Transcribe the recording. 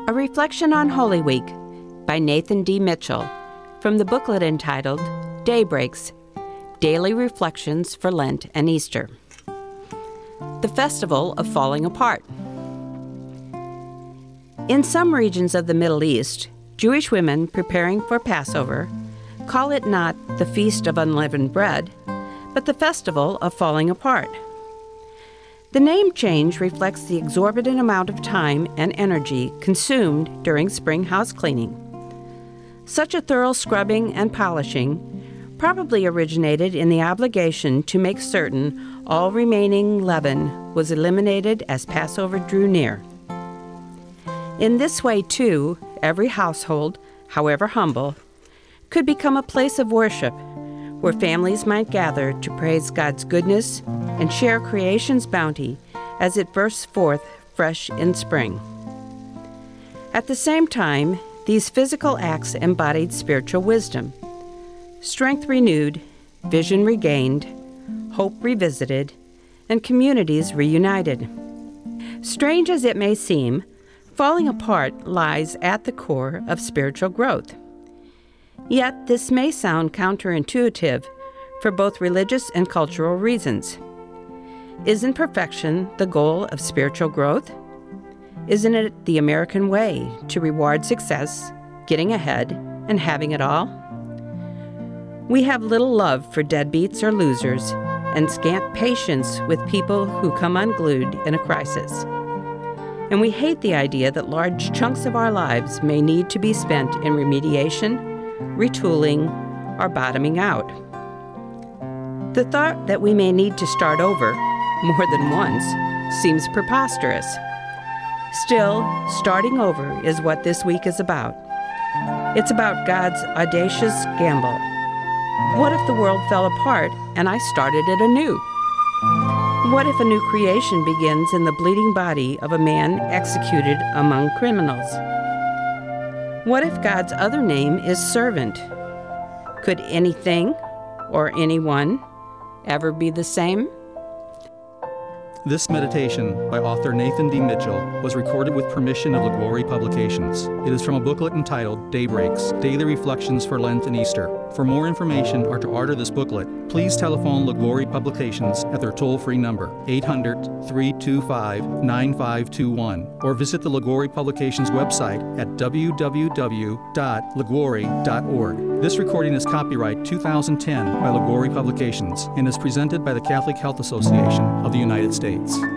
A Reflection on Holy Week by Nathan D. Mitchell from the booklet entitled Daybreaks, Daily Reflections for Lent and Easter. The Festival of Falling Apart. In some regions of the Middle East, Jewish women preparing for Passover call it not the Feast of Unleavened Bread, but the Festival of Falling Apart. The name change reflects the exorbitant amount of time and energy consumed during spring house cleaning. Such a thorough scrubbing and polishing probably originated in the obligation to make certain all remaining leaven was eliminated as Passover drew near. In this way, too, every household, however humble, could become a place of worship where families might gather to praise God's goodness and share creation's bounty as it bursts forth fresh in spring. At the same time, these physical acts embodied spiritual wisdom. Strength renewed, vision regained, hope revisited, and communities reunited. Strange as it may seem, falling apart lies at the core of spiritual growth. Yet this may sound counterintuitive for both religious and cultural reasons. Isn't perfection the goal of spiritual growth? Isn't it the American way to reward success, getting ahead, and having it all? We have little love for deadbeats or losers and scant patience with people who come unglued in a crisis. And we hate the idea that large chunks of our lives may need to be spent in remediation, retooling, or bottoming out. The thought that we may need to start over more than once seems preposterous. Still, starting over is what this week is about. It's about God's audacious gamble. What if the world fell apart and I started it anew? What if a new creation begins in the bleeding body of a man executed among criminals? What if God's other name is servant? Could anything or anyone ever be the same? This meditation by author Nathan D. Mitchell was recorded with permission of LaGlory Publications. It is from a booklet entitled Daybreaks, Daily Reflections for Lent and Easter. For more information or to order this booklet, please telephone LaGlory Publications at their toll-free number, 800-325-9521, or visit the LaGlory Publications website at www.laglory.org. This recording is copyright 2010 by LaGlory Publications and is presented by the Catholic Health Association of the United States.